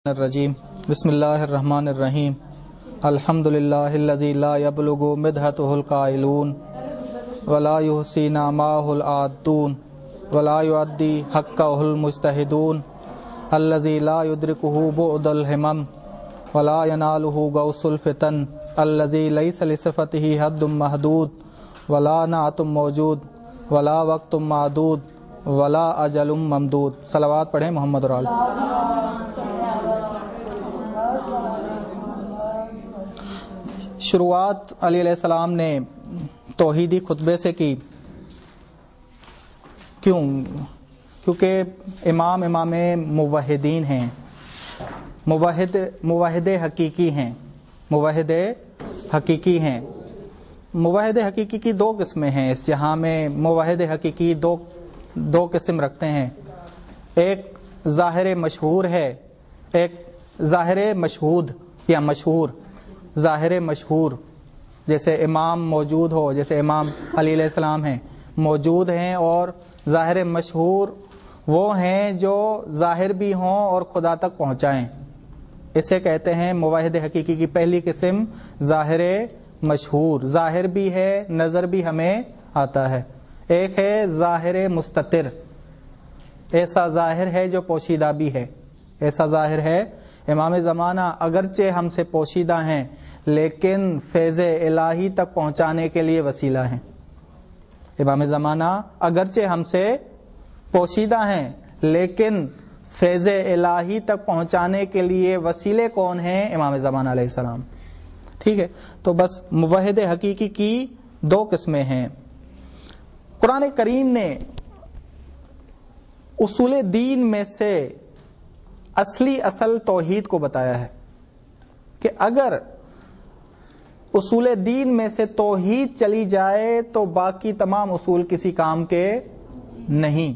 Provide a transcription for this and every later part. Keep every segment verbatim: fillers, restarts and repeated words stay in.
الرجیم بسم اللہ الرحمن الرحیم الحمد للہ الذی لا یبلغ مدحتہ القائلون ولا یحصی نعماہ العادون ولا یؤدی حقہ المجتہدون الذی لا یدرکہ بعد الہمم ولا ینالہ غوث الفتن الذی لیس لصفتہ حد محدود ولا نعت موجود ولا وقت معدود ولا اجل ممدود۔ صلوات پڑھیں محمد اور آل۔ شروعات علی علیہ السلام نے توحیدی خطبے سے کی، کیوں؟ کیونکہ امام امام موحدین ہیں، موحد موحد حقیقی ہیں، موحد حقیقی ہیں۔ موحد حقیقی کی دو قسمیں ہیں اس جہاں میں۔ موحد حقیقی دو دو قسم رکھتے ہیں، ایک ظاہر مشہور ہے، ایک ظاہر مشہود یا مشہور۔ ظاہر مشہور جیسے امام موجود ہو، جیسے امام علی علیہ السلام ہیں موجود ہیں، اور ظاہر مشہور وہ ہیں جو ظاہر بھی ہوں اور خدا تک پہنچائیں، اسے کہتے ہیں موحد حقیقی کی پہلی قسم ظاہر مشہور۔ ظاہر بھی ہے، نظر بھی ہمیں آتا ہے۔ ایک ہے ظاہر مستتر، ایسا ظاہر ہے جو پوشیدہ بھی ہے، ایسا ظاہر ہے۔ امام زمانہ اگرچہ ہم سے پوشیدہ ہیں لیکن فیض الہی تک پہنچانے کے لیے وسیلہ ہیں۔ امام زمانہ اگرچہ ہم سے پوشیدہ ہیں لیکن فیض الہی تک پہنچانے کے لیے وسیلے کون ہیں؟ امام زمانہ علیہ السلام۔ ٹھیک ہے، تو بس موحد حقیقی کی دو قسمیں ہیں۔ قرآن کریم نے اصول دین میں سے اصلی اصل توحید کو بتایا ہے کہ اگر اصول دین میں سے توحید چلی جائے تو باقی تمام اصول کسی کام کے نہیں۔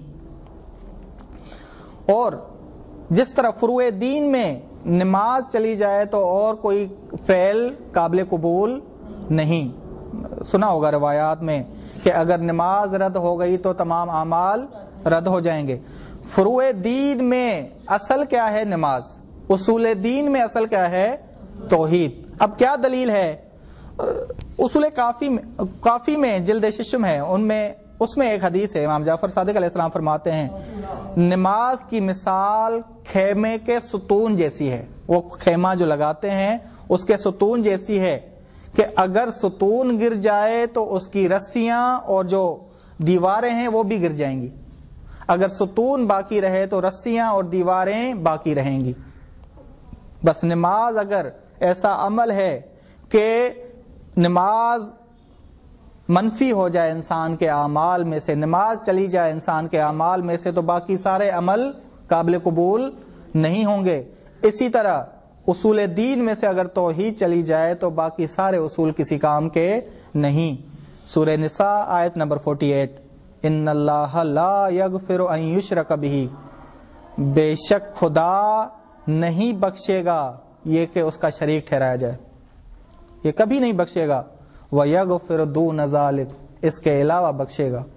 اور جس طرح فروع دین میں نماز چلی جائے تو اور کوئی فعل قابل قبول نہیں۔ سنا ہوگا روایات میں کہ اگر نماز رد ہو گئی تو تمام اعمال رد ہو جائیں گے۔ فروع دین میں اصل کیا ہے؟ نماز۔ اصول دین میں اصل کیا ہے؟ توحید۔ اب کیا دلیل ہے؟ اصول کافی میں کافی میں جلد ششم ہے، ان میں اس میں ایک حدیث ہے، امام جعفر صادق علیہ السلام فرماتے ہیں نماز کی مثال خیمے کے ستون جیسی ہے۔ وہ خیمہ جو لگاتے ہیں اس کے ستون جیسی ہے کہ اگر ستون گر جائے تو اس کی رسیاں اور جو دیواریں ہیں وہ بھی گر جائیں گی، اگر ستون باقی رہے تو رسیاں اور دیواریں باقی رہیں گی۔ بس نماز اگر ایسا عمل ہے کہ نماز منفی ہو جائے انسان کے اعمال میں سے، نماز چلی جائے انسان کے اعمال میں سے، تو باقی سارے عمل قابل قبول نہیں ہوں گے۔ اسی طرح اصول دین میں سے اگر توحید چلی جائے تو باقی سارے اصول کسی کام کے نہیں۔ سورہ نساء آیت نمبر اڑتالیس، ان اللہ لا یغفر ان یشرک بہ، بے شک خدا نہیں بخشے گا یہ کہ اس کا شریک ٹھہرایا جائے، یہ کبھی نہیں بخشے گا۔ وَيَغْفِرُ دُونَ ذَلِكَ، اس کے علاوہ بخشے گا۔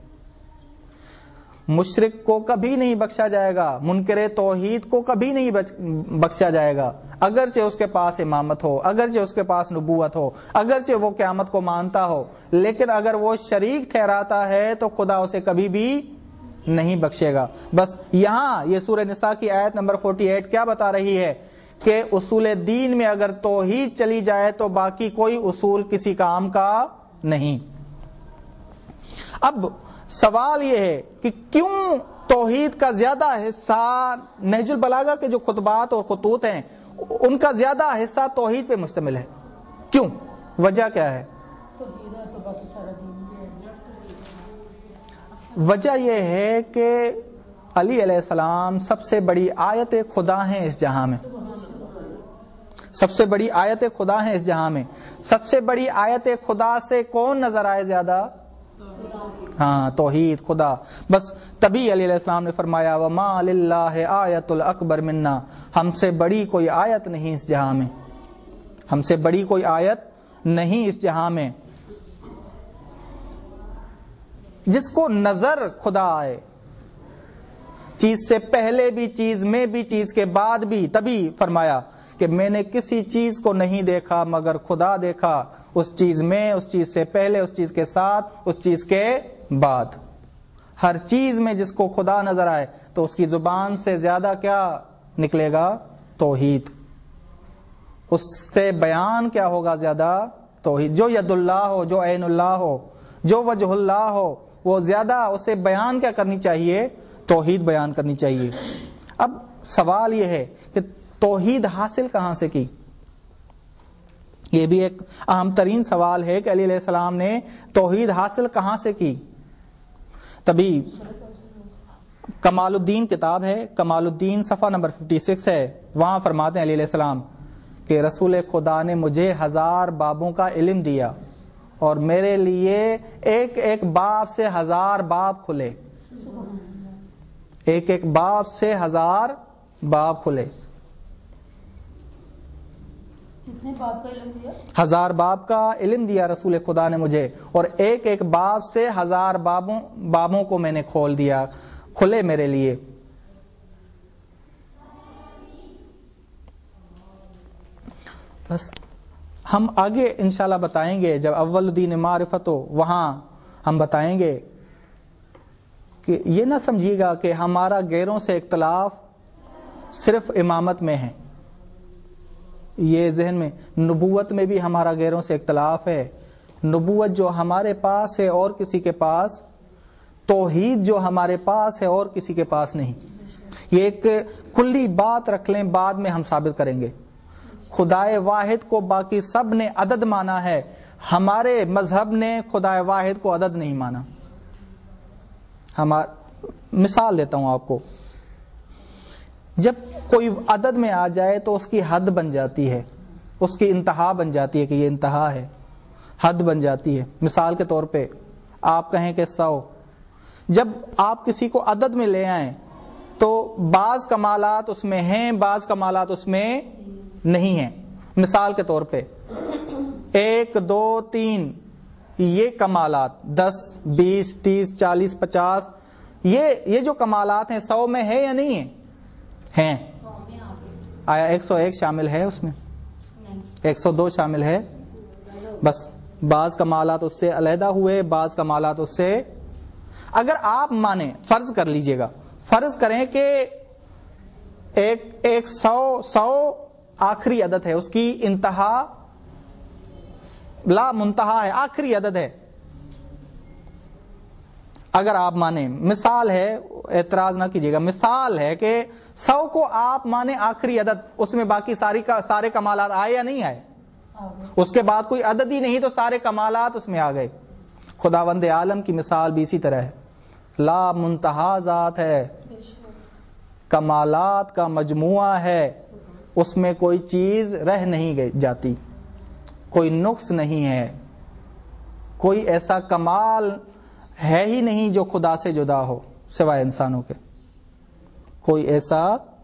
مشرک کو کبھی نہیں بخشا جائے گا، منکر توحید کو کبھی نہیں بخشا جائے گا، اگرچہ اس کے پاس امامت ہو، اگرچہ اس کے پاس نبوت ہو، اگرچہ وہ قیامت کو مانتا ہو، لیکن اگر وہ شریک ٹھہراتا ہے تو خدا اسے کبھی بھی نہیں بخشے گا۔ بس یہاں یہ سورہ نساء کی آیت نمبر اڑتالیس کیا بتا رہی ہے کہ اصول دین میں اگر توحید چلی جائے تو باقی کوئی اصول کسی کام کا نہیں۔ اب سوال یہ ہے کہ کیوں توحید کا زیادہ حصہ، نہج البلاغہ کے جو خطبات اور خطوط ہیں ان کا زیادہ حصہ توحید پہ مشتمل ہے، کیوں؟ وجہ کیا ہے؟ وجہ یہ ہے کہ علی علیہ السلام سب سے بڑی آیت خدا ہیں اس جہاں میں، سب سے بڑی آیت خدا ہیں اس جہاں میں۔ سب سے بڑی آیت خدا سے کون نظر آئے زیادہ؟ ہاں، توحید، خدا۔ بس تبھی علی علیہ السلام نے فرمایا وَمَا لِلَّهِ آیَةٌ الْأَكْبَرُ مِنَّا، ہم سے بڑی کوئی آیت نہیں اس جہاں میں، ہم سے بڑی کوئی آیت نہیں اس جہاں میں۔ جس کو نظر خدا آئے، چیز سے پہلے بھی، چیز میں بھی، چیز کے بعد بھی. تبھی فرمایا کہ میں نے کسی چیز کو نہیں دیکھا مگر خدا دیکھا، اس چیز میں، اس چیز سے پہلے، اس چیز کے ساتھ، اس چیز کے بعد. ہر چیز میں جس کو خدا نظر آئے تو اس کی زبان سے زیادہ کیا نکلے گا؟ توحید. اس سے بیان کیا ہوگا؟ زیادہ توحید. جو ید اللہ ہو، جو عین اللہ ہو، جو وجہ اللہ ہو، وہ زیادہ اسے بیان کیا کرنی چاہیے؟ توحید بیان کرنی چاہیے. اب سوال یہ ہے کہ توحید حاصل کہاں سے کی؟ یہ بھی ایک اہم ترین سوال ہے کہ علی علیہ السلام نے توحید حاصل کہاں سے کی. تبھی کمال الدین کتاب ہے، کمال الدین صفحہ نمبر چھپن ہے، وہاں فرماتے ہیں علی علیہ السلام کہ رسول خدا نے مجھے ہزار بابوں کا علم دیا اور میرے لیے ایک ایک باب سے ہزار باب کھلے. ایک ایک باب سے ہزار باب کھلے. کتنے باب کا علم دیا؟ ہزار باب کا علم دیا رسول خدا نے مجھے، اور ایک ایک باب سے ہزار بابوں بابوں کو میں نے کھول دیا، کھلے میرے لیے. بس ہم آگے انشاءاللہ بتائیں گے، جب اول دین معرفت ہو وہاں ہم بتائیں گے کہ یہ نہ سمجھیے گا کہ ہمارا غیروں سے اختلاف صرف امامت میں ہے. یہ ذہن میں، نبوت میں بھی ہمارا غیروں سے اختلاف ہے. نبوت جو ہمارے پاس ہے اور کسی کے پاس، توحید جو ہمارے پاس ہے اور کسی کے پاس نہیں. یہ ایک کلی بات رکھ لیں، بعد میں ہم ثابت کریں گے. خدائے واحد کو باقی سب نے عدد مانا ہے، ہمارے مذہب نے خدائے واحد کو عدد نہیں مانا. ہمار مثال دیتا ہوں آپ کو. جب کوئی عدد میں آ جائے تو اس کی حد بن جاتی ہے، اس کی انتہا بن جاتی ہے کہ یہ انتہا ہے، حد بن جاتی ہے. مثال کے طور پہ آپ کہیں کہ سو. جب آپ کسی کو عدد میں لے آئیں تو بعض کمالات اس میں ہیں، بعض کمالات اس میں نہیں ہیں. مثال کے طور پہ ایک، دو، تین، یہ کمالات، دس، بیس، تیس، چالیس، پچاس، یہ یہ جو کمالات ہیں سو میں ہے یا نہیں ہے؟ ہیں. آیا ایک سو ایک شامل ہے اس میں؟ ایک سو دو شامل ہے؟ بس بعض کمالات اس سے علیحدہ ہوئے، بعض کمالات اس سے. اگر آپ مانیں، فرض کر لیجئے گا، فرض کریں کہ ایک ایک سو سو آخری عدد ہے، اس کی انتہا لا منتہا ہے، آخری عدد ہے. اگر آپ مانیں، مثال ہے، اعتراض نہ کیجیے گا، مثال ہے کہ سو کو آپ مانیں آخری عدد، اس میں باقی ساری کا سارے کمالات آئے یا نہیں آئے؟ اس کے بعد کوئی عدد ہی نہیں تو سارے کمالات اس میں آ گئے. خداوند عالم کی مثال بھی اسی طرح ہے. لا منتہا ذات ہے، کمالات کا مجموعہ ہے، اس میں کوئی چیز رہ نہیں گئی جاتی، کوئی نقص نہیں ہے، کوئی ایسا کمال ہے ہی نہیں جو خدا سے جدا ہو سوائے انسانوں کے. کوئی ایسا،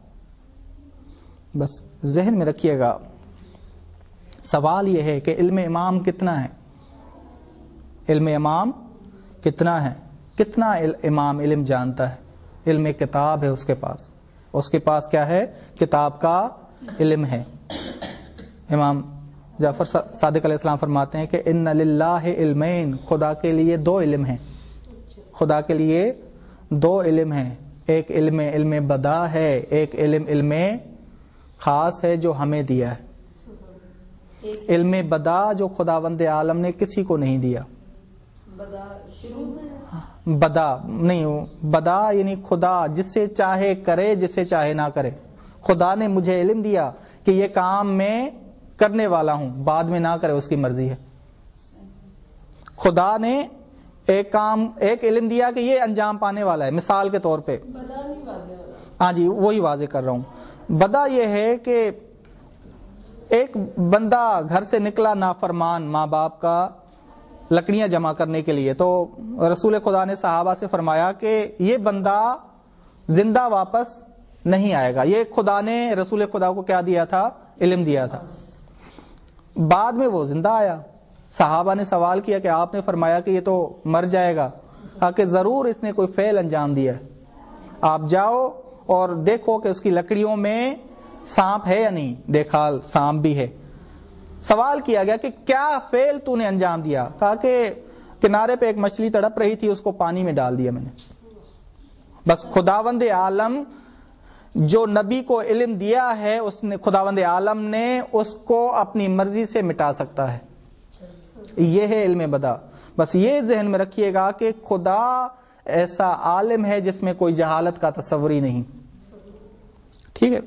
بس ذہن میں رکھیے گا. سوال یہ ہے کہ علم امام کتنا ہے؟ علم امام کتنا ہے؟ کتنا امام علم جانتا ہے؟ علم کتاب ہے اس کے پاس، اس کے پاس کیا ہے؟ کتاب کا علم ہے. امام جعفر صادق علیہ السلام فرماتے ہیں کہ ان للہ علمین، خدا کے لیے دو علم ہیں. خدا کے لیے دو علم ہیں، ایک علم علم بدا ہے، ایک علم علم خاص ہے جو ہمیں دیا ہے. علم بدا جو خداوند عالم نے کسی کو نہیں دیا. بدا شروع میں بدا نہیں، بدا یعنی خدا جس سے چاہے کرے، جس سے چاہے نہ کرے. خدا نے مجھے علم دیا کہ یہ کام میں کرنے والا ہوں، بعد میں نہ کرے اس کی مرضی ہے. خدا نے ایک کام، ایک علم دیا کہ یہ انجام پانے والا ہے. مثال کے طور پہ بدا نہیں واضح ہو رہا. ہاں جی وہی واضح کر رہا ہوں. بدا یہ ہے کہ ایک بندہ گھر سے نکلا نافرمان ماں باپ کا لکڑیاں جمع کرنے کے لیے، تو رسول خدا نے صحابہ سے فرمایا کہ یہ بندہ زندہ واپس نہیں آئے گا. یہ خدا نے رسول خدا کو کیا دیا تھا؟ علم دیا تھا. بعد میں وہ زندہ آیا. صحابہ نے سوال کیا کہ آپ نے فرمایا کہ یہ تو مر جائے گا. کہا کہ ضرور اس نے کوئی فعل انجام دیا ہے. آپ جاؤ اور دیکھو کہ اس کی لکڑیوں میں سانپ ہے یا نہیں، دیکھا سانپ بھی ہے۔ سوال کیا گیا کہ کیا فعل تو نے انجام دیا؟ کہا کہ کنارے پہ ایک مچھلی تڑپ رہی تھی، اس کو پانی میں ڈال دیا میں نے۔ بس خداوند عالم جو نبی کو علم دیا ہے، اس نے خداوند عالم نے اس کو اپنی مرضی سے مٹا سکتا ہے، یہ ہے علم بدا۔ بس یہ ذہن میں رکھیے گا کہ خدا ایسا عالم ہے جس میں کوئی جہالت کا تصور ہی نہیں، ٹھیک ہے۔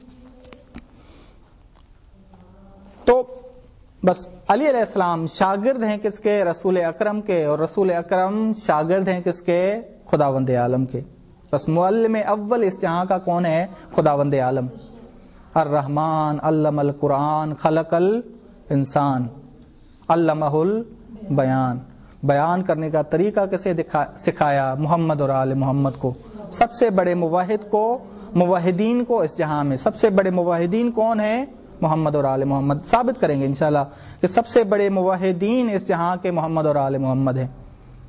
تو بس علی علیہ السلام شاگرد ہیں کس کے؟ رسول اکرم کے، اور رسول اکرم شاگرد ہیں کس کے؟ خداوند عالم کے۔ بس معلم اول اس جہاں کا کون ہے؟ خداوند عالم۔ الرحمن علم القرآن خلق الانسان علمہ البیان، بیان کرنے کا طریقہ کسے سکھایا؟ محمد اور آل محمد کو۔ سب سے بڑے موحد کو، موحدین کو اس جہاں میں سب سے بڑے موحدین کون ہیں؟ محمد اور آل محمد۔ ثابت کریں گے انشاءاللہ کہ سب سے بڑے موحدین اس جہاں کے محمد اور آل محمد ہیں،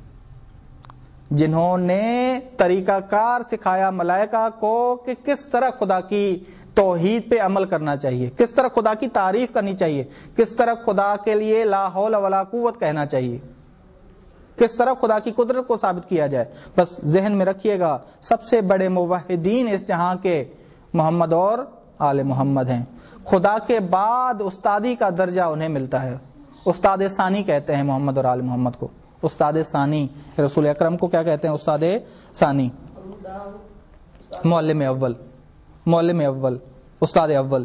جنہوں نے طریقہ کار سکھایا ملائکہ کو کہ کس طرح خدا کی توحید پہ عمل کرنا چاہیے، کس طرح خدا کی تعریف کرنی چاہیے، کس طرح خدا کے لیے لا حول ولا قوت کہنا چاہیے، کس طرح خدا کی قدرت کو ثابت کیا جائے۔ بس ذہن میں رکھیے گا سب سے بڑے موحدین اس جہاں کے محمد اور آل محمد ہیں۔ خدا کے بعد استادی کا درجہ انہیں ملتا ہے، استاد ثانی کہتے ہیں محمد اور آل محمد کو، استاد ثانی۔ رسول اکرم کو کیا کہتے ہیں؟ استاد ثانی، معلم اول، معلم اول، استاد اول۔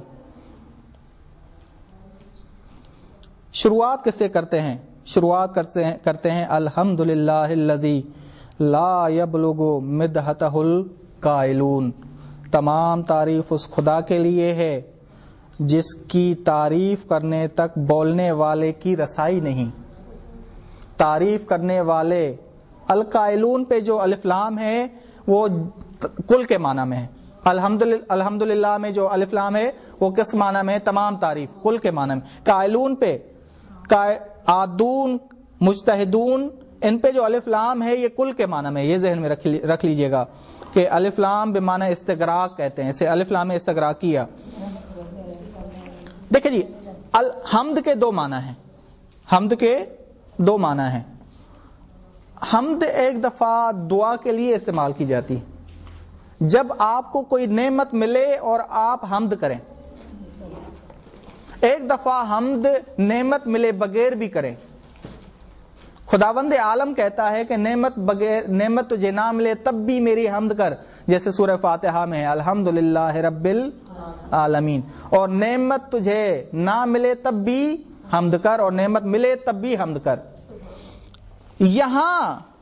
شروعات کس سے کرتے ہیں؟ شروعات کرتے ہیں کرتے ہیں الحمدللہ الذی لا یبلغ مدحتہ القائلون، تمام تعریف اس خدا کے لیے ہے جس کی تعریف کرنے تک بولنے والے کی رسائی نہیں۔ تعریف کرنے والے، القائلون پہ جو الف لام ہے وہ کل کے معنی میں ہے، الحمدللہ میں جو الف لام ہے وہ کس معنی میں ہے؟ تمام تعریف، کل کے معنی میں۔ قائلون پہ، عادون، مجتہدون، ان پہ جو الف لام ہے یہ کل کے معنی میں، یہ ذہن میں رکھ لیجئے گا کہ الف لام بمعنی استغراق کہتے ہیں، اسے الف لام استغراق کیا۔ دیکھیں جی، الحمد کے دو معنی ہیں، حمد کے دو معنی ہیں۔ حمد ایک دفعہ دعا کے لیے استعمال کی جاتی، جب آپ کو کوئی نعمت ملے اور آپ حمد کریں۔ ایک دفعہ حمد نعمت ملے بغیر بھی کریں۔ خداوند عالم کہتا ہے کہ نعمت بغیر، نعمت تجھے نہ ملے تب بھی میری حمد کر، جیسے سورہ فاتحہ میں ہے الحمدللہ رب العالمین، اور نعمت تجھے نہ ملے تب بھی حمد کر، اور نعمت ملے تب بھی حمد کر۔ یہاں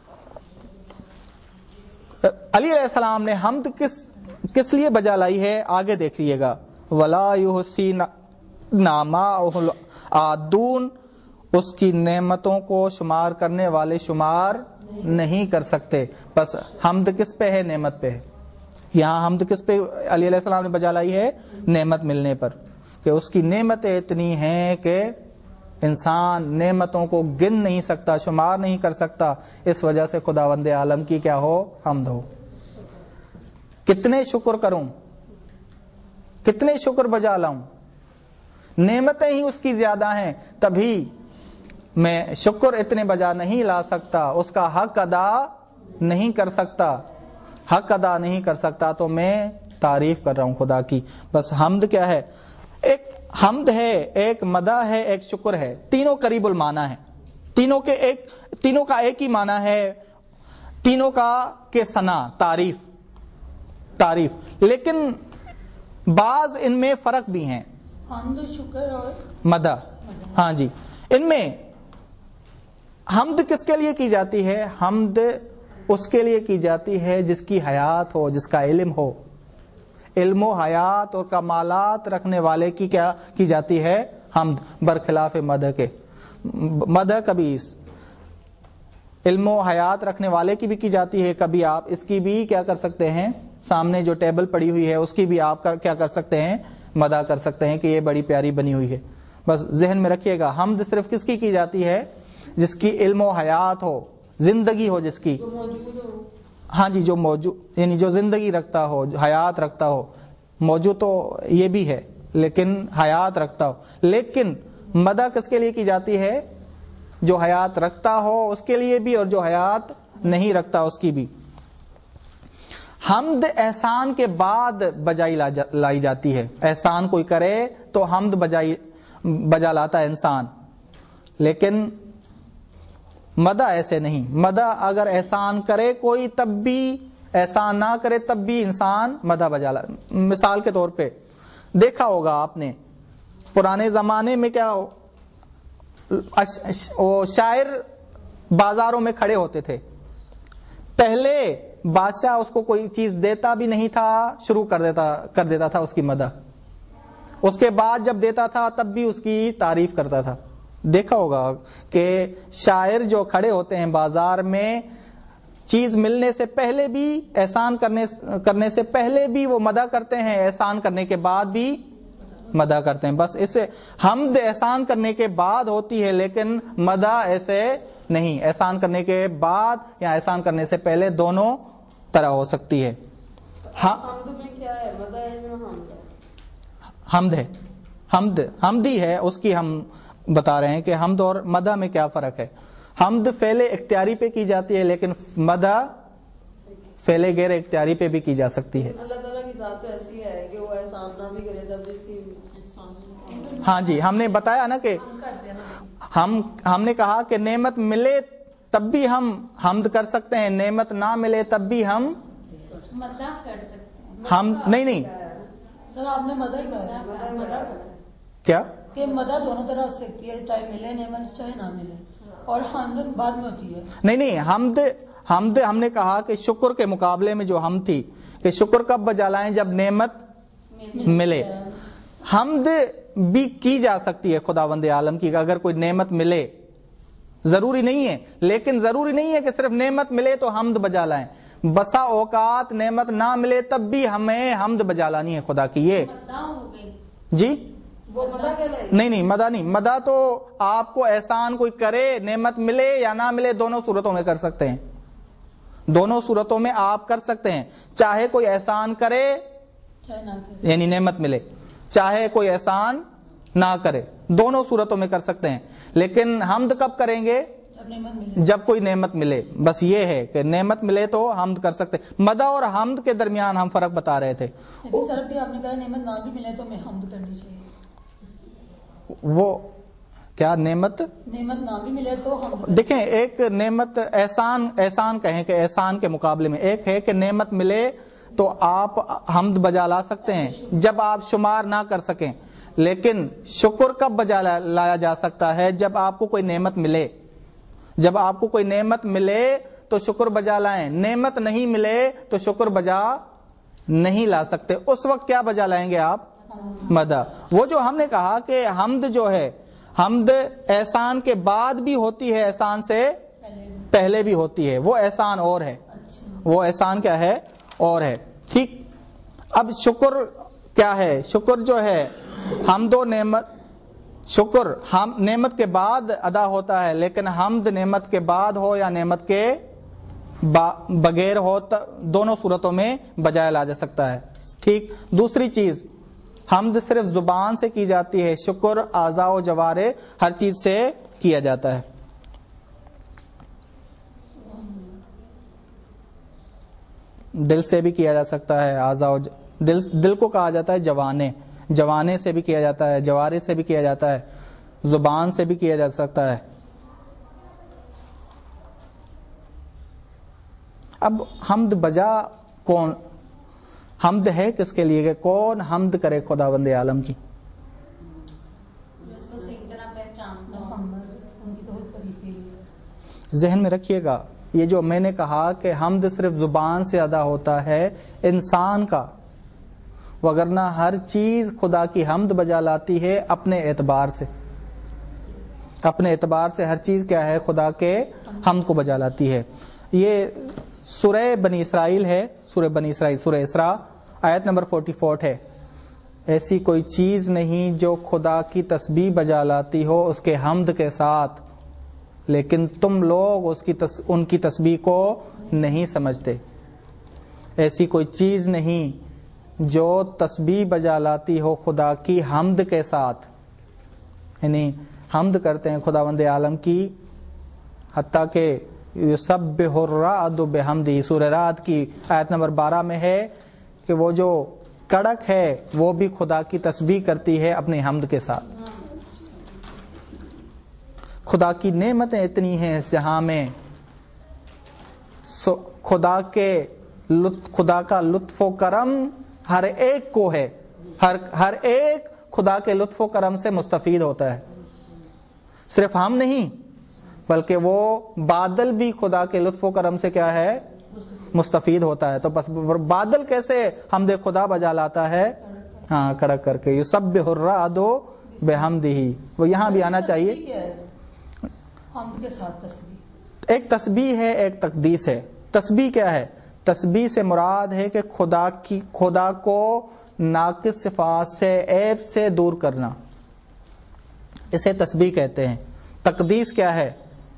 علی علیہ السلام نے حمد کس کس لیے بجا لائی ہے؟ آگے دیکھ لیے گا، ولا یحصی نعماءہ العادون، اس کی نعمتوں کو شمار کرنے والے شمار نہیں کر سکتے۔ بس حمد کس پہ ہے؟ نعمت پہ ہے۔ یہاں حمد کس پہ علی علیہ السلام نے بجا لائی ہے؟ نعمت ملنے پر، کہ اس کی نعمتیں اتنی ہیں کہ انسان نعمتوں کو گن نہیں سکتا، شمار نہیں کر سکتا، اس وجہ سے خداوند عالم کی کیا ہو؟ حمد ہو۔ کتنے شکر کروں، کتنے شکر بجا لاؤں، نعمتیں ہی اس کی زیادہ ہیں، تبھی میں شکر اتنے بجا نہیں لا سکتا، اس کا حق ادا نہیں کر سکتا، حق ادا نہیں کر سکتا تو میں تعریف کر رہا ہوں خدا کی۔ بس حمد کیا ہے؟ ایک حمد ہے، ایک مدح ہے، ایک شکر ہے، تینوں قریب المعنی ہے، تینوں کے ایک تینوں کا ایک ہی معنی ہے، تینوں کا کہ ثنا، تعریف، تعریف، لیکن بعض ان میں فرق بھی ہیں۔ حمد، شکر اور مدح، ہاں جی، ان میں حمد کس کے لیے کی جاتی ہے؟ حمد اس کے لیے کی جاتی ہے جس کی حیات ہو، جس کا علم ہو، علم و حیات اور کمالات رکھنے والے کی کیا کی جاتی ہے؟ حمد، برخلاف مدح کے۔ مدح کبھی علم و حیات رکھنے والے کی بھی کی جاتی ہے، کبھی آپ اس کی بھی کیا کر سکتے ہیں، سامنے جو ٹیبل پڑی ہوئی ہے اس کی بھی آپ کیا کر سکتے ہیں؟ مدح کر سکتے ہیں کہ یہ بڑی پیاری بنی ہوئی ہے۔ بس ذہن میں رکھیے گا، حمد صرف کس کی کی جاتی ہے؟ جس کی علم و حیات ہو، زندگی ہو جس کی، ہاں جی جو موجود یعنی جو زندگی رکھتا ہو، حیات رکھتا ہو، موجود تو یہ بھی ہے لیکن حیات رکھتا ہو. لیکن مدح کس کے لیے کی جاتی ہے؟ جو حیات رکھتا ہو اس کے لیے بھی اور جو حیات نہیں رکھتا اس کی بھی. حمد احسان کے بعد بجائی لائی جاتی ہے. احسان کوئی کرے تو حمد بجائی بجا لاتا ہے انسان، لیکن مدح ایسے نہیں. مدح اگر احسان کرے کوئی تب بھی، احسان نہ کرے تب بھی انسان مدح بجا لاتا. مثال کے طور پہ دیکھا ہوگا آپ نے پرانے زمانے میں کیا شاعر بازاروں میں کھڑے ہوتے تھے. پہلے بادشاہ اس کو کوئی چیز دیتا بھی نہیں تھا، شروع کر دیتا کر دیتا تھا اس کی مدح. اس کے بعد جب دیتا تھا تب بھی اس کی تعریف کرتا تھا. دیکھا ہوگا کہ شاعر جو کھڑے ہوتے ہیں بازار میں، چیز ملنے سے پہلے بھی، احسان کرنے کرنے سے پہلے بھی وہ مدح کرتے ہیں، احسان کرنے کے بعد بھی مدح کرتے ہیں. بس اسے حمد احسان کرنے کے بعد ہوتی ہے لیکن مدح ایسے نہیں. احسان کرنے کے بعد یا احسان کرنے سے پہلے دونوں طرح ہو سکتی ہے. ہاں حمد میں کیا ہے؟ مدح ہے یا حمد ہے؟ حمد ہے، حمد حمدی ہے، اس کی ہم بتا رہے ہیں کہ حمد اور مدح میں کیا فرق ہے. حمد فعل اختیاری پہ کی جاتی ہے لیکن مدح فعل غیر اختیاری پہ بھی کی جا سکتی ہے. اللہ تعالیٰ کی ذات تو ایسی ہے کہ وہ احسان نہ بھی کرے تب بھی اس کی ہاں جی ہم نے بتایا نا کہ ہم ہم نے کہا کہ نعمت ملے تب بھی ہم حمد کر سکتے ہیں، نعمت نہ ملے تب بھی ہم مدح کر سکتے ہیں. ہم نہیں نہیں سر آپ نے مدح ہی کہا مدح مدح کیا کہ مدح دونوں طرح ہو سکتی ہے، چاہے ملے نعمت چاہے نہ ملے، اور حمد بعد میں ہوتی ہے. نہیں نہیں حمد حمد ہم نے کہا کہ شکر کے مقابلے میں جو حمد تھی کہ شکر کب بجا لائیں؟ جب نعمت ملے. حمد بھی کی جا سکتی ہے خداوند عالم کی اگر کوئی نعمت ملے، ضروری نہیں ہے، لیکن ضروری نہیں ہے کہ صرف نعمت ملے تو حمد بجا لائیں. بسا اوقات نعمت نہ ملے تب بھی ہمیں حمد بجا لانی ہے خدا کی. یہ جی وہ مدح کہلائے گی. نہیں نہیں مدح نہیں. مدح تو آپ کو احسان کوئی کرے، نعمت ملے یا نہ ملے، دونوں صورتوں میں کر سکتے ہیں. دونوں صورتوں میں آپ کر سکتے ہیں، چاہے کوئی احسان کرے چاہے نہ کرے. یعنی نعمت ملے، چاہے کوئی احسان نہ کرے، دونوں صورتوں میں کر سکتے ہیں. لیکن حمد کب کریں گے؟ جب نعمت ملے. جب کوئی نعمت ملے. بس یہ ہے کہ نعمت ملے تو حمد کر سکتے. مدح اور حمد کے درمیان ہم فرق بتا رہے تھے. لیکن سر بھی آپ نے کہا نعمت نہ بھی ملے تو میں حمد کرنی چاہیے. وہ کیا نعمت نعمت نہ بھی ملے تو حمد. دیکھیں ایک نعمت احسان احسان کہیں کہ احسان کے مقابلے میں ایک ہے کہ نعمت ملے تو آپ حمد بجا لا سکتے ہیں جب آپ شمار نہ کر سکیں. لیکن شکر کب بجا لایا جا سکتا ہے؟ جب آپ کو کوئی نعمت ملے. جب آپ کو کوئی نعمت ملے تو شکر بجا لائیں، نعمت نہیں ملے تو شکر بجا نہیں لا سکتے. اس وقت کیا بجا لائیں گے آپ؟ مدح. وہ جو ہم نے کہا کہ حمد جو ہے، حمد احسان کے بعد بھی ہوتی ہے، احسان سے پہلے بھی ہوتی ہے. وہ احسان اور ہے، وہ احسان کیا ہے؟ اور ہے. ٹھیک. اب شکر کیا ہے؟ شکر جو ہے حمد و نعمت، شکر ہم نعمت کے بعد ادا ہوتا ہے، لیکن حمد نعمت کے بعد ہو یا نعمت کے بغیر ہو دونوں صورتوں میں بجایا لا جا سکتا ہے. ٹھیک. دوسری چیز، حمد صرف زبان سے کی جاتی ہے، شکر اعضاء و جوارے ہر چیز سے کیا جاتا ہے. دل سے بھی کیا جا سکتا ہے، اعضاء و دل دل کو کہا جاتا ہے جوانے، جوانے سے بھی کیا جاتا ہے، جوارے سے بھی کیا جاتا ہے، زبان سے بھی کیا جا سکتا ہے. اب حمد بجا کون؟ حمد ہے کس کے لیے کہ کون حمد کرے خداوند عالم کی؟ اس کو صحیح طرح پہچانتا ہوں. محمد ان کی تو بہت بڑی فیل ہے. ذہن میں رکھیے گا یہ جو میں نے کہا کہ حمد صرف زبان سے ادا ہوتا ہے انسان کا، وگرنہ ہر چیز خدا کی حمد بجا لاتی ہے اپنے اعتبار سے. اپنے اعتبار سے ہر چیز کیا ہے؟ خدا کے حمد کو بجا لاتی ہے. یہ سورہ بنی اسرائیل ہے، سورہ بنی اسرائیل، سورہ اسراء، آیت نمبر چوالیس ہے. ایسی کوئی چیز نہیں جو خدا کی تسبیح بجا لاتی ہو اس کے حمد کے ساتھ، لیکن تم لوگ اس کی تس... ان کی تسبیح کو نہیں سمجھتے. ایسی کوئی چیز نہیں جو تسبیح بجا لاتی ہو خدا کی حمد کے ساتھ، یعنی حمد کرتے ہیں خداوند عالم کی، حتیٰ کہ یسبح الرعد بحمدہ، سورہ رعد کی آیت نمبر بارہ میں ہے کہ وہ جو کڑک ہے وہ بھی خدا کی تسبیح کرتی ہے اپنے حمد کے ساتھ۔ خدا کی نعمتیں اتنی ہیں اس جہاں میں، خدا کے خدا کا لطف و کرم ہر ایک کو ہے، ہر ہر ایک خدا کے لطف و کرم سے مستفید ہوتا ہے، صرف ہم نہیں بلکہ وہ بادل بھی خدا کے لطف و کرم سے کیا ہے، مستفید ہوتا ہے۔ تو بس بادل کیسے حمد خدا بجا لاتا ہے، ہاں کڑک کر کے، یسبح الرعد بحمدہ، وہ یہاں بھی آنا چاہیے۔ حمد کے ساتھ تسبیح ایک تسبیح ہے، ایک تقدیس ہے۔ تسبیح کیا ہے؟ تسبیح سے مراد ہے کہ خدا کی خدا کو ناقص صفات سے، عیب سے دور کرنا، اسے تسبیح کہتے ہیں۔ تقدیس کیا ہے؟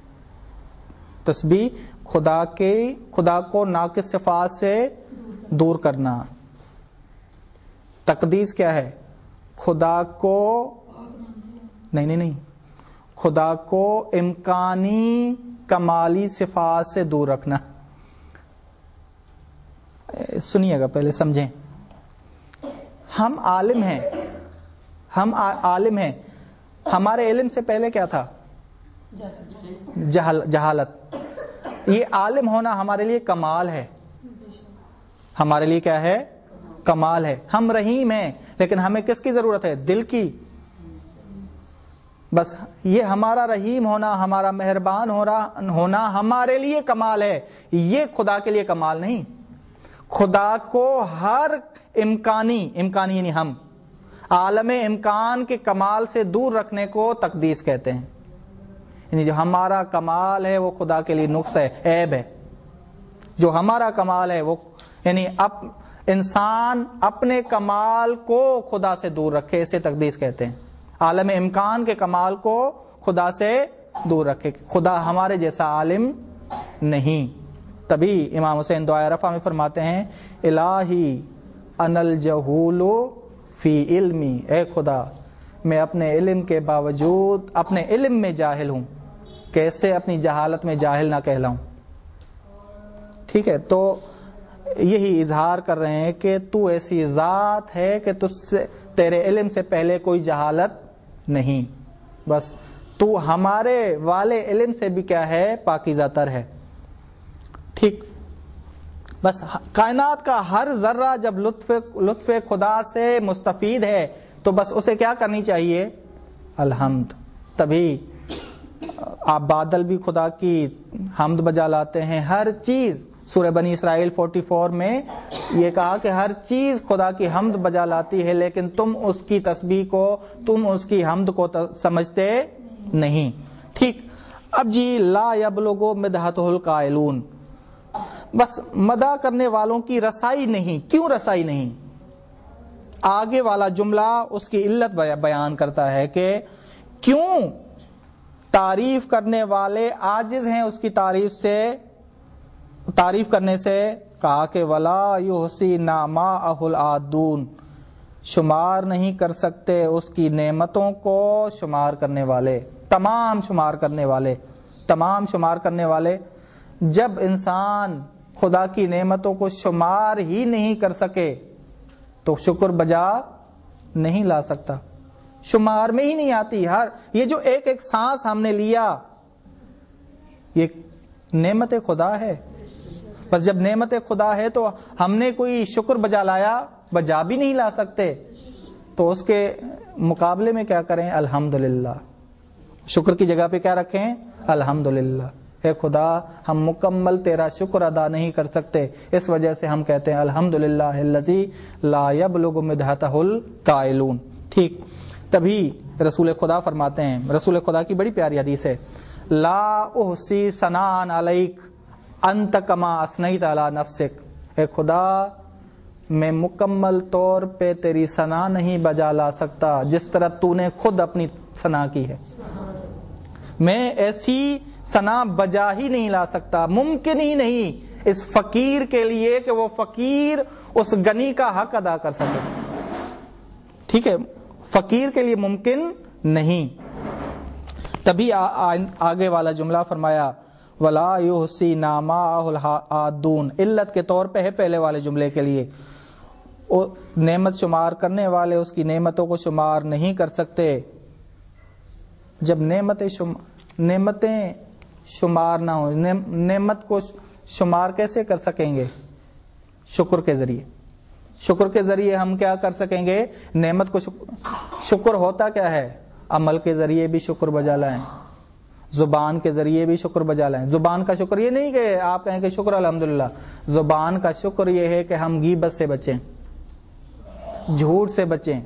تسبیح خدا کے خدا کو ناقص صفات سے دور کرنا۔ تقدیس کیا ہے؟ خدا کو نہیں نہیں نہیں خدا کو امکانی کمالی صفات سے دور رکھنا۔ سنیے گا پہلے سمجھیں، ہم عالم ہیں، ہم عالم ہیں، ہمارے علم سے پہلے کیا تھا؟ جہل جہالت۔ یہ عالم ہونا ہمارے لیے کمال ہے، ہمارے لیے کیا ہے؟ کمال ہے۔ ہم رحیم ہیں لیکن ہمیں کس کی ضرورت ہے؟ دل کی۔ بس یہ ہمارا رحیم ہونا، ہمارا مہربان ہونا ہمارے لیے کمال ہے، یہ خدا کے لیے کمال نہیں۔ خدا کو ہر امکانی امکانی یعنی ہم عالم امکان کے کمال سے دور رکھنے کو تقدیس کہتے ہیں، یعنی جو ہمارا کمال ہے وہ خدا کے لیے نقص ہے، عیب ہے۔ جو ہمارا کمال ہے وہ یعنی اب انسان اپنے کمال کو خدا سے دور رکھے، اسے تقدیس کہتے ہیں۔ عالم امکان کے کمال کو خدا سے دور رکھے، خدا ہمارے جیسا عالم نہیں۔ تبھی امام حسین دعائے رفع میں فرماتے ہیں الہی انا الجہول فی علمی، اے خدا میں اپنے علم کے باوجود اپنے علم میں جاہل ہوں، کیسے اپنی جہالت میں جاہل نہ کہلاؤں۔ ٹھیک ہے، تو یہی اظہار کر رہے ہیں کہ تو ایسی ذات ہے کہ تجھ سے تیرے علم سے پہلے کوئی جہالت نہیں، بس تو ہمارے والے علم سے بھی کیا ہے؟ پاکیزہ تر ہے۔ ٹھیک، بس کائنات کا ہر ذرہ جب لطف لطف خدا سے مستفید ہے تو بس اسے کیا کرنی چاہیے؟ الحمد۔ تبھی آپ بادل بھی خدا کی حمد بجا لاتے ہیں، ہر چیز۔ سورہ بنی اسرائیل چوالیس میں یہ کہا کہ ہر چیز خدا کی حمد بجا لاتی ہے لیکن تم اس کی تسبیح کو، تم اس کی حمد کو سمجھتے نہیں۔ ٹھیک، اب جی لا یبلغ مدحتہ القائلون، بس مدح کرنے والوں کی رسائی نہیں۔ کیوں رسائی نہیں؟ آگے والا جملہ اس کی علت بیان کرتا ہے کہ کیوں تعریف کرنے والے عاجز ہیں اس کی تعریف سے، تعریف کرنے سے۔ کہا کہ ولا یحصی نعماءہ العادون، شمار نہیں کر سکتے اس کی نعمتوں کو شمار کرنے والے، تمام شمار کرنے والے، تمام شمار کرنے والے۔ جب انسان خدا کی نعمتوں کو شمار ہی نہیں کر سکے تو شکر بجا نہیں لا سکتا، شمار میں ہی نہیں آتی۔ ہر یہ جو ایک ایک سانس ہم نے لیا یہ نعمت خدا ہے، بس جب نعمت خدا ہے تو ہم نے کوئی شکر بجا لایا؟ بجا بھی نہیں لا سکتے، تو اس کے مقابلے میں کیا کریں؟ الحمدللہ۔ شکر کی جگہ پہ کیا رکھیں؟ الحمدللہ۔ اے خدا ہم مکمل تیرا شکر ادا نہیں کر سکتے، اس وجہ سے ہم کہتے ہیں الحمدللہ الذی لا یبلغ مدحتہ القائلون۔ ٹھیک، تبھی رسول خدا فرماتے ہیں، رسول خدا کی بڑی پیاری حدیث ہے، لا احصی ثناء علیک انت کما اثنیت علی نفسک، اے خدا میں مکمل طور پہ تیری ثنا نہیں بجا لا سکتا جس طرح تو نے خود اپنی ثنا کی ہے، میں ایسی ثنا بجا ہی نہیں لا سکتا، ممکن ہی نہیں اس فقیر کے لیے کہ وہ فقیر اس غنی کا حق ادا کر سکے. ٹھیک ہے, فقیر کے لیے ممکن نہیں. تبھی آگے والا جملہ فرمایا وَلَا يُحْصِي نَعْمَاءَهُ الْعَادُّونَ, علت کے طور پہ ہے پہلے والے جملے کے لیے. نعمت شمار کرنے والے اس کی نعمتوں کو شمار نہیں کر سکتے. جب نعمتیں شم... نعمتیں شمار نہ ہو, نعمت کو شمار کیسے کر سکیں گے؟ شکر کے ذریعے. شکر کے ذریعے ہم کیا کر سکیں گے؟ نعمت کو شکر, شکر ہوتا کیا ہے؟ عمل کے ذریعے بھی شکر بجا لائیں, زبان کے ذریعے بھی شکر بجا لائیں. زبان کا شکر یہ نہیں کہ آپ کہیں کہ شکر الحمدللہ. زبان کا شکر یہ ہے کہ ہم غیبت سے بچیں, جھوٹ سے بچیں,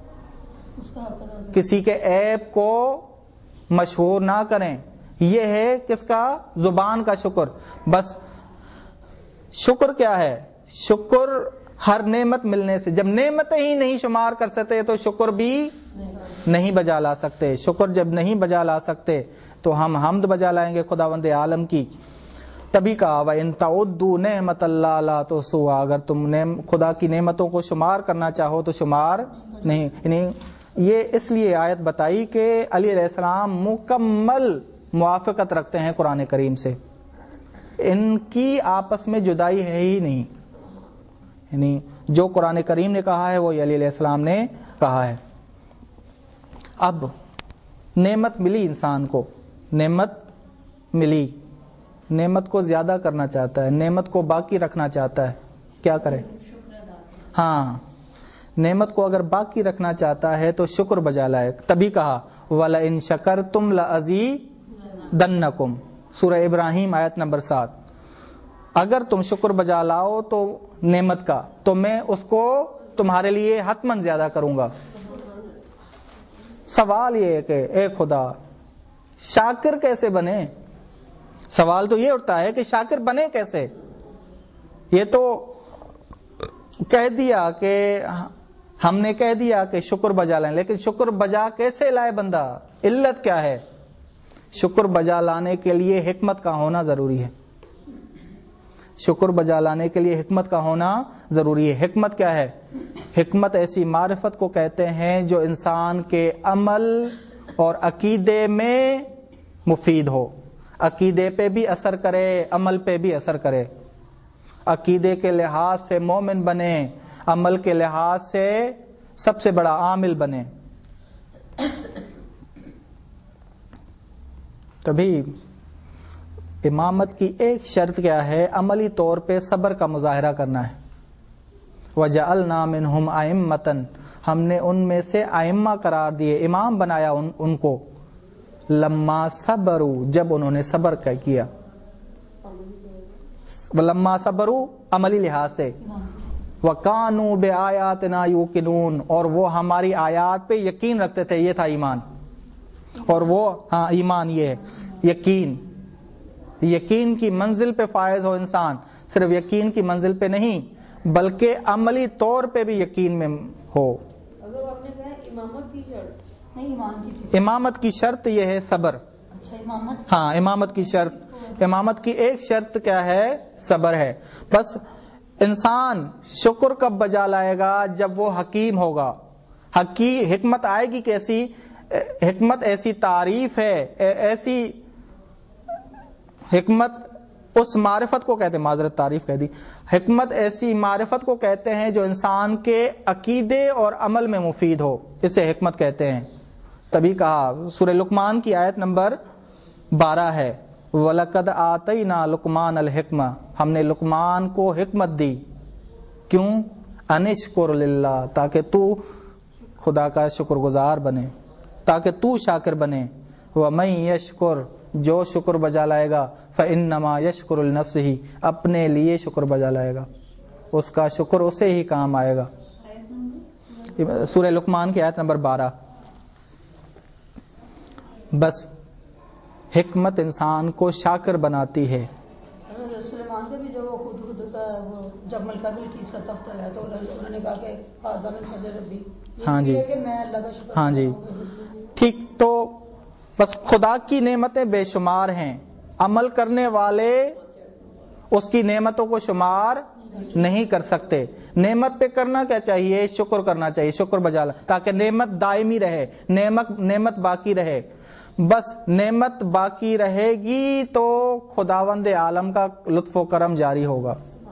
کسی کے عیب کو مشہور نہ کریں. یہ ہے کس کا؟ زبان کا شکر. بس شکر کیا ہے؟ شکر ہر نعمت ملنے سے. جب نعمتیں ہی نہیں شمار کر سکتے تو شکر بھی نہیں بجا لا سکتے. شکر جب نہیں بجا لا سکتے تو ہم حمد بجا لائیں گے خداوند عالم کی. تبھی کہا وَإِن تَعُدُّوا نِعْمَتَ اللَّهِ لَا تُحْصُوهَا, اگر تم خدا کی نعمتوں کو شمار کرنا چاہو تو شمار نہیں. یعنی یہ اس لیے آیت بتائی کہ علی علیہ السلام مکمل موافقت رکھتے ہیں قرآن کریم سے, ان کی آپس میں جدائی ہے ہی نہیں. یعنی جو قرآن کریم نے کہا ہے وہ علی علیہ السلام نے کہا ہے. اب نعمت ملی انسان کو, نعمت ملی, نعمت کو زیادہ کرنا چاہتا ہے, نعمت کو باقی رکھنا چاہتا ہے, کیا کرے؟ ہاں, نعمت کو اگر باقی رکھنا چاہتا ہے تو شکر بجا لائے. تبھی کہا وَلَئِن شَكَرْتُمْ لَأَزِيدَنَّكُمْ, سورہ ابراہیم آیت نمبر سات. اگر تم شکر بجا لاؤ تو نعمت کا, تو میں اس کو تمہارے لیے حتماً زیادہ کروں گا. سوال یہ ہے کہ اے خدا شاکر کیسے بنے؟ سوال تو یہ اٹھتا ہے کہ شاکر بنے کیسے؟ یہ تو کہہ دیا کہ ہم نے کہہ دیا کہ شکر بجا لائیں, لیکن شکر بجا کیسے لائے بندہ؟ علت کیا ہے؟ شکر بجا لانے کے لیے حکمت کا ہونا ضروری ہے. شکر بجا لانے کے لیے حکمت کا ہونا ضروری ہے. حکمت کیا ہے؟ حکمت ایسی معرفت کو کہتے ہیں جو انسان کے عمل اور عقیدے میں مفید ہو. عقیدے پہ بھی اثر کرے, عمل پہ بھی اثر کرے. عقیدے کے لحاظ سے مومن بنے, عمل کے لحاظ سے سب سے بڑا عامل بنے. تبھی امامت کی ایک شرط کیا ہے؟ عملی طور پہ صبر کا مظاہرہ کرنا ہے. وَجَعَلْنَا مِنْهُمْ أَئِمَّةً, ہم نے ان میں سے ائمہ قرار دیے, امام بنایا ان, ان کو. لما صبروا, جب انہوں نے صبر کیا. لما صبروا عملی لحاظ سے. وَكَانُوا بِآيَاتِنَا يُوقِنُونَ, اور وہ ہماری آیات پہ یقین رکھتے تھے. یہ تھا ایمان. اور وہ ہاں ایمان یہ ہے یقین. یقین کی منزل پہ فائز ہو انسان, صرف یقین کی منزل پہ نہیں بلکہ عملی طور پہ بھی یقین میں ہو. اگر آپ نے کہا امامت کی شرط نہیں, ایمان کی صفت. امامت کی شرط یہ ہے صبر. اچھا, امامت, ہاں امامت کی شرط, امامت کی ایک شرط کیا ہے؟ صبر ہے. بس انسان شکر کب بجا لائے گا؟ جب وہ حکیم ہوگا. حکی حکمت آئے گی کیسی؟ حکمت ایسی تعریف ہے, ایسی حکمت اس معرفت کو کہتے ہیں, معذرت تعریف کہہ دی, حکمت ایسی معرفت کو کہتے ہیں جو انسان کے عقیدے اور عمل میں مفید ہو, اسے حکمت کہتے ہیں. تبھی کہا سورہ لقمان کی آیت نمبر بارہ ہے وَلَقَدْ آتَيْنَا لُقْمَانَ الْحِكْمَةَ, ہم نے لقمان کو حکمت دی. کیوں؟ انشکر للہ, تاکہ تو خدا کا شکر گزار بنے, تاکہ تو شاکر بنے. وَمَن يَشْكُرْ, جو شکر بجا لائے گا فَإِنَّمَا يَشْكُرُ لِنَفْسِهِ, اپنے لیے شکر بجا لائے گا, اس کا شکر اسے ہی کام آئے گا. سورہ لقمان کی آیت نمبر بارہ. بس حکمت انسان کو شاکر بناتی ہے. سلیمان کا بھی جو وہ خود خود کا وہ جب ملکہ بلقیس کا تخت آیا تو انہوں نے کہا کہ ہذا من فضل ربی, ہاں جی, کہ میں اللہ کا شکر. ہاں جی ٹھیک. تو بس خدا کی نعمتیں بے شمار ہیں, عمل کرنے والے اس کی نعمتوں کو شمار نہیں کر سکتے. نعمت پہ کرنا کیا چاہیے؟ شکر کرنا چاہیے، شکر بجا لا، تاکہ نعمت دائمی رہے، نعمت نعمت باقی رہے. بس نعمت باقی رہے گی تو خداوند عالم کا لطف و کرم جاری ہوگا.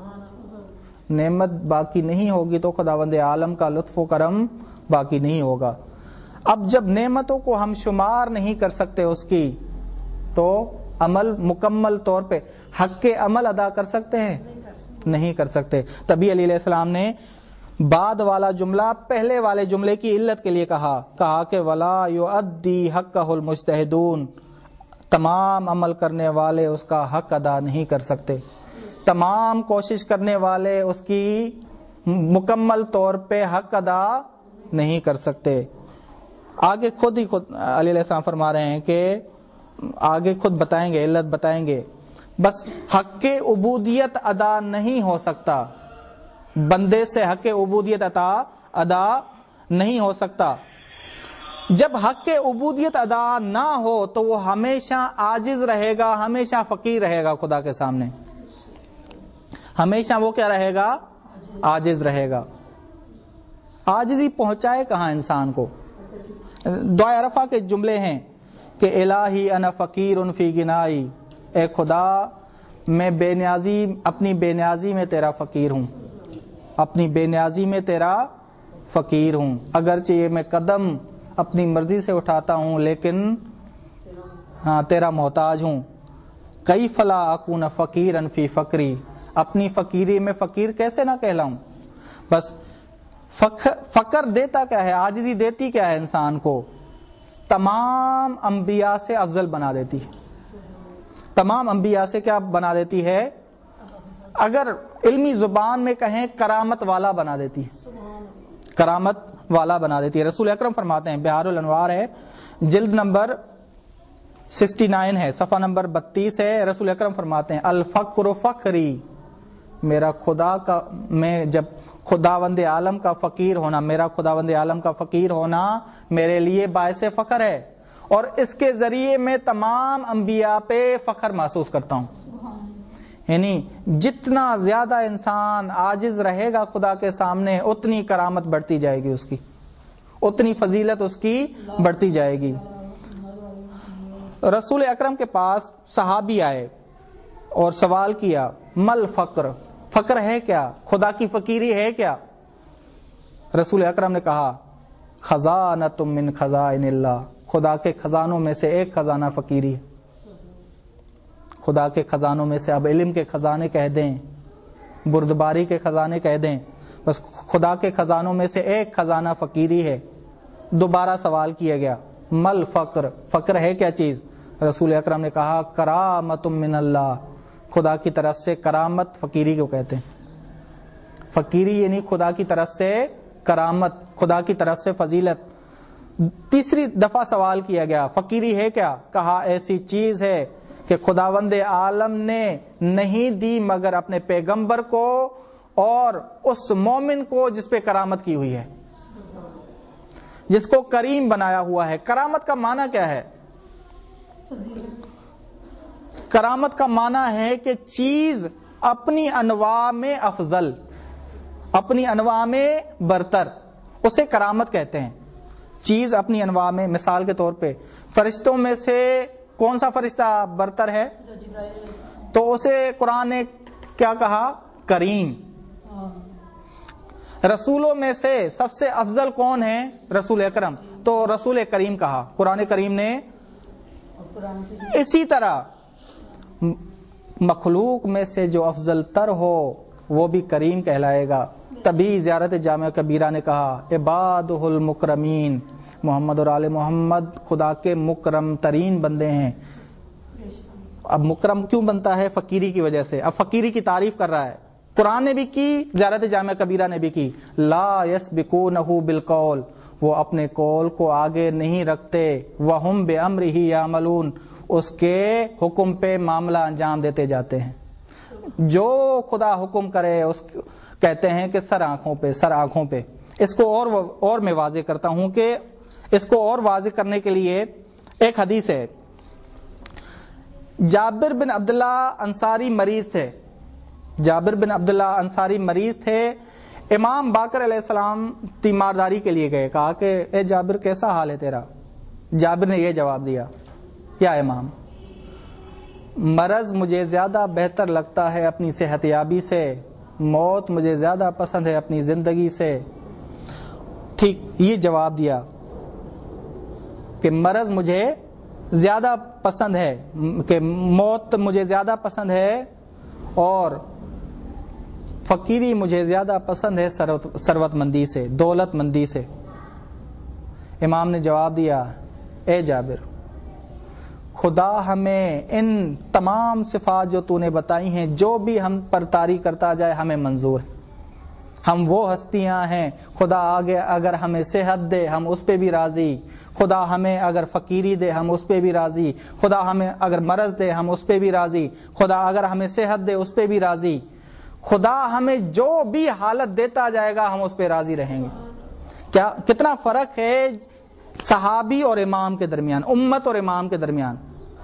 نعمت باقی نہیں ہوگی تو خداوند عالم کا لطف و کرم باقی نہیں ہوگا. اب جب نعمتوں کو ہم شمار نہیں کر سکتے اس کی، تو عمل مکمل طور پہ حق کے عمل ادا کر سکتے ہیں؟ نہیں کر سکتے. تبھی علی علیہ السلام نے بعد والا جملہ پہلے والے جملے کی علت کے لیے کہا کہا کہ ولا یؤدی حقہ المجتہدون، تمام عمل کرنے والے اس کا حق ادا نہیں کر سکتے، تمام کوشش کرنے والے اس کی مکمل طور پہ حق ادا نہیں کر سکتے. آگے خود ہی خود علی علیہ السلام فرما رہے ہیں کہ آگے خود بتائیں گے، علت بتائیں گے. بس حق عبودیت ادا نہیں ہو سکتا، بندے سے حق عبودیت عطا ادا نہیں ہو سکتا. جب حق عبودیت ادا نہ ہو تو وہ ہمیشہ عاجز رہے گا، ہمیشہ فقیر رہے گا خدا کے سامنے، ہمیشہ وہ کیا رہے گا؟ عاجز رہے گا. عاجزی پہنچائے کہاں انسان کو؟ دعائے عرفہ کے جملے ہیں کہ الہی انا فقیر فی غنائی، اے خدا میں بے نیازی، اپنی بے نیازی میں تیرا فقیر ہوں، اپنی بے نیازی میں تیرا فقیر ہوں. اگرچہ یہ میں قدم اپنی مرضی سے اٹھاتا ہوں لیکن ہاں تیرا محتاج ہوں. کیف لا اکون فقیرا فی فقری، اپنی فقیری میں فقیر کیسے نہ کہلاؤں. بس فقر دیتا کیا ہے، عاجزی دیتی کیا ہے انسان کو؟ تمام انبیاء سے افضل بنا دیتی ہے. تمام انبیاء سے کیا بنا دیتی ہے؟ اگر علمی زبان میں کہیں کرامت والا بنا دیتی ہے، کرامت والا بنا دیتی ہے. رسول اکرم فرماتے ہیں، بہار الانوار ہے، جلد نمبر سکسٹی نائن ہے، صفحہ نمبر بتیس ہے. رسول اکرم فرماتے ہیں الفقر فخری، میرا خدا کا، میں جب خداوند عالم کا فقیر ہونا، میرا خداوند عالم کا فقیر ہونا میرے لیے باعث فخر ہے، اور اس کے ذریعے میں تمام انبیاء پہ فخر محسوس کرتا ہوں. یعنی جتنا زیادہ انسان عاجز رہے گا خدا کے سامنے، اتنی کرامت بڑھتی جائے گی اس کی، اتنی فضیلت اس کی بڑھتی جائے گی. رسول اکرم کے پاس صحابی آئے اور سوال کیا مل فقر، فقر ہے کیا؟ خدا کی فقیری ہے کیا؟ رسول اکرم نے کہا خزانۃ من خزائن اللہ، خدا کے خزانوں میں سے ایک خزانہ فقیری ہے. خدا کے خزانوں میں سے، اب علم کے خزانے کہہ دیں، بردباری کے خزانے کہہ دیں، بس خدا کے خزانوں میں سے ایک خزانہ فقیری ہے. دوبارہ سوال کیا گیا مل فقر، فقر ہے کیا چیز؟ رسول اکرم نے کہا کرامت من اللہ، خدا کی طرف سے کرامت فقیری کو کہتے ہیں. فقیری یعنی خدا کی طرف سے کرامت، خدا کی طرف سے فضیلت. تیسری دفعہ سوال کیا گیا فقیری ہے کیا؟ کہا ایسی چیز ہے کہ خداوند عالم نے نہیں دی مگر اپنے پیغمبر کو اور اس مومن کو جس پہ کرامت کی ہوئی ہے، جس کو کریم بنایا ہوا ہے. کرامت کا معنی کیا ہے؟ کرامت کا معنی ہے کہ چیز اپنی انواع میں افضل، اپنی انواع میں برتر، اسے کرامت کہتے ہیں. چیز اپنی انواع میں، مثال کے طور پہ فرشتوں میں سے کون سا فرشتہ برتر ہے؟ تو اسے قرآن نے کیا کہا؟ کریم. رسولوں میں سے سب سے افضل کون ہے؟ رسول اکرم، تو رسول کریم کہا قرآن کریم نے. اسی طرح مخلوق میں سے جو افضل تر ہو وہ بھی کریم کہلائے گا. تبھی زیارت جامعہ کبیرہ نے کہا عبادہ المکرمین، محمد اور آل محمد خدا کے مکرم ترین بندے ہیں. اب مکرم کیوں بنتا ہے؟ فقیری کی وجہ سے. اب فقیری کی تعریف کر رہا ہے. قرآن نے بھی کی، زیارت جامعہ کبیرہ نے بھی کی. لا یسبقونہ بالقول، وہ اپنے قول کو آگے نہیں رکھتے. وہم بامرہ یعملون، اس کے حکم پہ معاملہ انجام دیتے جاتے ہیں. جو خدا حکم کرے اس کہتے ہیں کہ سر آنکھوں پہ، سر آنکھوں پہ. اس کو اور اور میں واضح کرتا ہوں کہ اس کو اور واضح کرنے کے لیے ایک حدیث ہے. جابر بن عبداللہ انصاری مریض تھے، جابر بن عبداللہ انصاری مریض تھے، امام باقر علیہ السلام تیمارداری کے لیے گئے، کہا کہ اے جابر کیسا حال ہے تیرا؟ جابر نے یہ جواب دیا، یا امام مرض مجھے زیادہ بہتر لگتا ہے اپنی صحت یابی سے، موت مجھے زیادہ پسند ہے اپنی زندگی سے۔ ٹھیک یہ جواب دیا کہ مرض مجھے زیادہ پسند ہے، کہ موت مجھے زیادہ پسند ہے، اور فقیری مجھے زیادہ پسند ہے ثروت مندی سے، دولت مندی سے۔ امام نے جواب دیا، اے جابر خدا ہمیں ان تمام صفات جو تو نے بتائی ہیں جو بھی ہم پر طاری کرتا جائے ہمیں منظور ہے، ہم وہ ہستیاں ہیں، خدا آگے اگر ہمیں صحت دے ہم اس پہ بھی راضی، خدا ہمیں اگر فقیری دے ہم اس پہ بھی راضی، خدا ہمیں اگر مرض دے ہم اس پہ بھی راضی، خدا اگر ہمیں صحت دے اس پہ بھی راضی، خدا ہمیں جو بھی حالت دیتا جائے گا ہم اس پہ راضی رہیں گے۔ کیا کتنا فرق ہے صحابی اور امام کے درمیان، امت اور امام کے درمیان۔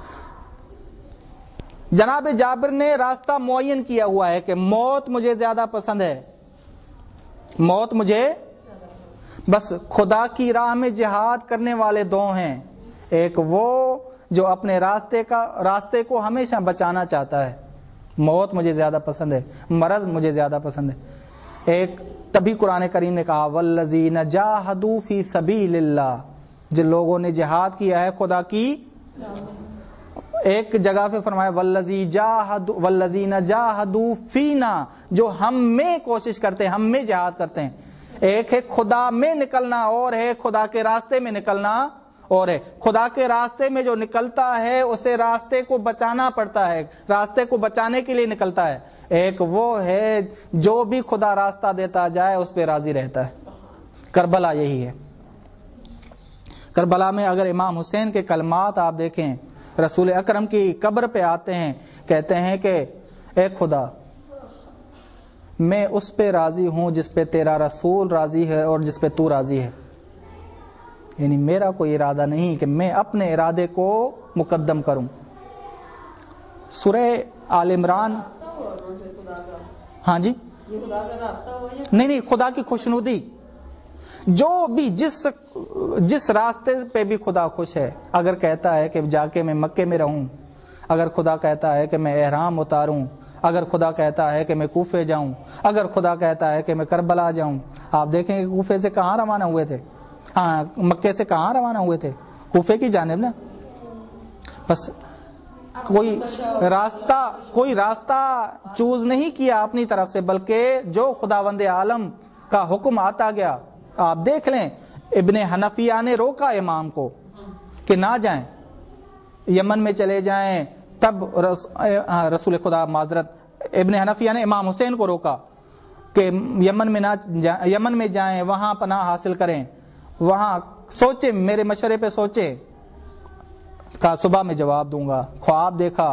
جناب جابر نے راستہ معین کیا ہوا ہے کہ موت مجھے زیادہ پسند ہے، موت مجھے، بس خدا کی راہ میں جہاد کرنے والے دو ہیں، ایک وہ جو اپنے راستے کا راستے کو ہمیشہ بچانا چاہتا ہے، موت مجھے زیادہ پسند ہے، مرض مجھے زیادہ پسند ہے، ایک تبھی قرآن کریم نے کہا والذین جاہدوا فی سبیل اللہ، جن لوگوں نے جہاد کیا ہے خدا کی، ایک جگہ پہ فرمایا والذی جاہد والذین جاہدوا فینا، جو ہم میں کوشش کرتے ہیں، ہم میں جہاد کرتے ہیں۔ ایک ہے خدا میں نکلنا اور ہے خدا کے راستے میں نکلنا، اور ہے خدا کے راستے میں جو نکلتا ہے اسے راستے کو بچانا پڑتا ہے، راستے کو بچانے کے لیے نکلتا ہے، ایک وہ ہے جو بھی خدا راستہ دیتا جائے اس پہ راضی رہتا ہے۔ کربلا یہی ہے۔ کربلا میں اگر امام حسین کے کلمات آپ دیکھیں، رسول اکرم کی قبر پہ آتے ہیں، کہتے ہیں کہ اے خدا میں اس پہ راضی ہوں جس پہ تیرا رسول راضی ہے اور جس پہ تو راضی ہے، یعنی میرا کوئی ارادہ نہیں کہ میں اپنے ارادے کو مقدم کروں۔ سورہ آل عمران، ہاں جی، یہ خدا کا راستہ ہوا یا نہیں نہیں، خدا کی خوشنودی، جو بھی جس جس راستے پہ بھی خدا خوش ہے، اگر کہتا ہے کہ جا کے میں مکے میں رہوں، اگر خدا کہتا ہے کہ میں احرام اتاروں، اگر خدا کہتا ہے کہ میں کوفے جاؤں، اگر خدا کہتا ہے کہ میں کربلا جاؤں، آپ دیکھیں کہ کوفے سے کہاں روانہ ہوئے تھے، ہاں مکے سے کہاں روانہ ہوئے تھے، کوفے کی جانب نا۔ بس کوئی راستہ کوئی راستہ چوز نہیں کیا اپنی طرف سے، بلکہ جو خداوند عالم کا حکم آتا گیا۔ آپ دیکھ لیں ابن حنفیہ نے روکا امام کو کہ نہ جائیں، یمن میں چلے جائیں، تب رسول خدا معذرت ابن حنفیہ نے امام حسین کو روکا کہ یمن میں نہ یمن میں جائیں، وہاں پناہ حاصل کریں، وہاں سوچے، میرے مشورے پہ سوچے، کہا صبح میں جواب دوں گا۔ خواب دیکھا،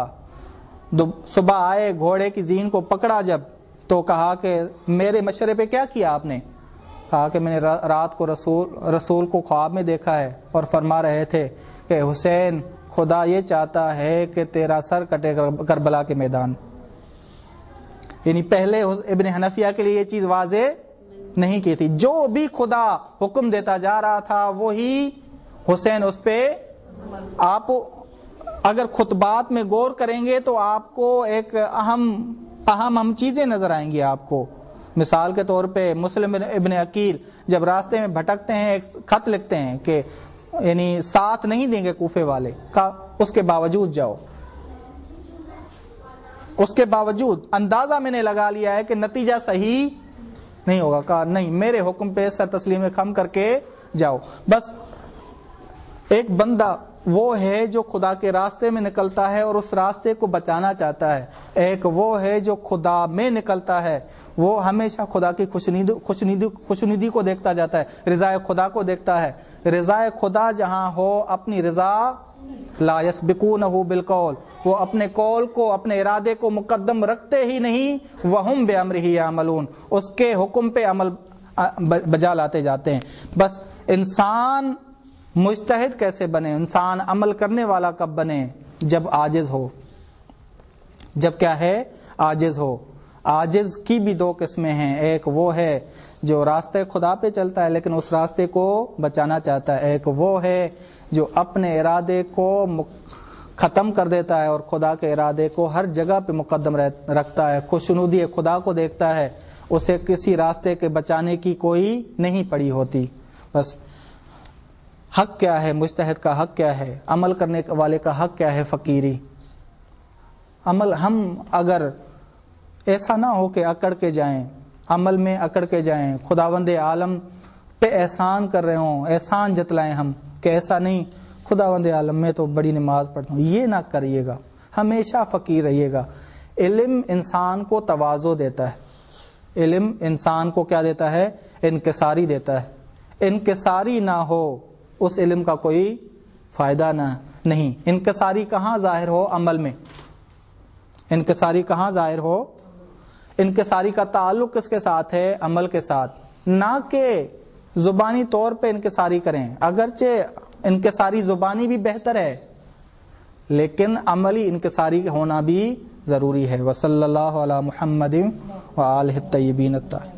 صبح آئے، گھوڑے کی زین کو پکڑا جب، تو کہا کہ میرے مشورے پہ کیا کیا آپ نے؟ کہا کہ میں نے رات کو رسول رسول کو خواب میں دیکھا ہے اور فرما رہے تھے کہ حسین خدا یہ چاہتا ہے کہ تیرا سر کٹے کربلا کے میدان۔ یعنی پہلے ابن حنفیہ کے لیے یہ چیز واضح نہیں کی تھی، جو بھی خدا حکم دیتا جا رہا تھا وہی حسین اس پہ۔ آپ اگر خطبات میں غور کریں گے تو آپ کو ایک اہم اہم اہم چیزیں نظر آئیں گی آپ کو۔ مثال کے طور پہ مسلم ابن عقیل جب راستے میں بھٹکتے ہیں ایک خط لکھتے ہیں کہ یعنی ساتھ نہیں دیں گے کوفے والے کا، اس کے باوجود جاؤ، اس کے باوجود اندازہ میں نے لگا لیا ہے کہ نتیجہ صحیح نہیں ہوگا، کہا نہیں میرے حکم پہ سر تسلیم خم کر کے جاؤ۔ بس ایک بندہ وہ ہے جو خدا کے راستے میں نکلتا ہے اور اس راستے کو بچانا چاہتا ہے، ایک وہ ہے جو خدا میں نکلتا ہے، وہ ہمیشہ خدا کی خوشنودی خوشنودی خوشنودی کو دیکھتا جاتا ہے، رضا خدا کو دیکھتا ہے۔ رضا خدا جہاں ہو اپنی رضا لا یسبقونہ بالقول، وہ اپنے قول کو اپنے ارادے کو مقدم رکھتے ہی نہیں، وہم بامرہ یعملون، اس کے حکم پہ عمل بجا لاتے جاتے ہیں۔ بس انسان مجتہد کیسے بنے، انسان عمل کرنے والا کب بنے؟ جب عاجز ہو، جب کیا ہے عاجز ہو۔ عاجز کی بھی دو قسمیں ہیں، ایک وہ ہے جو راستے خدا پہ چلتا ہے لیکن اس راستے کو بچانا چاہتا ہے، ایک وہ ہے جو اپنے ارادے کو ختم کر دیتا ہے اور خدا کے ارادے کو ہر جگہ پہ مقدم رکھتا ہے، خوشنودی خدا کو دیکھتا ہے، اسے کسی راستے کے بچانے کی کوئی نہیں پڑی ہوتی۔ بس حق کیا ہے، مجتہد کا حق کیا ہے، عمل کرنے والے کا حق کیا ہے، فقیری عمل۔ ہم اگر ایسا نہ ہو کہ اکڑ کے جائیں، عمل میں اکڑ کے جائیں، خداوند عالم پہ احسان کر رہے ہوں، احسان جتلائیں ہم کہ ایسا نہیں خداوند عالم میں تو بڑی نماز پڑھتا ہوں، یہ نہ کریے گا، ہمیشہ فقیر رہیے گا۔ علم انسان کو تواضع دیتا ہے، علم انسان کو کیا دیتا ہے، انکساری دیتا ہے۔ انکساری نہ ہو اس علم کا کوئی فائدہ نہ نہیں۔ انکساری کہاں ظاہر ہو، عمل میں۔ انکساری کہاں ظاہر ہو، انکساری کا تعلق کس کے ساتھ ہے، عمل کے ساتھ، نہ کہ زبانی طور پہ انکساری کریں، اگرچہ انکساری زبانی بھی بہتر ہے لیکن عملی انکساری ہونا بھی ضروری ہے۔ وصلی اللہ علی محمد وآلہ الطیبین الطاہرین۔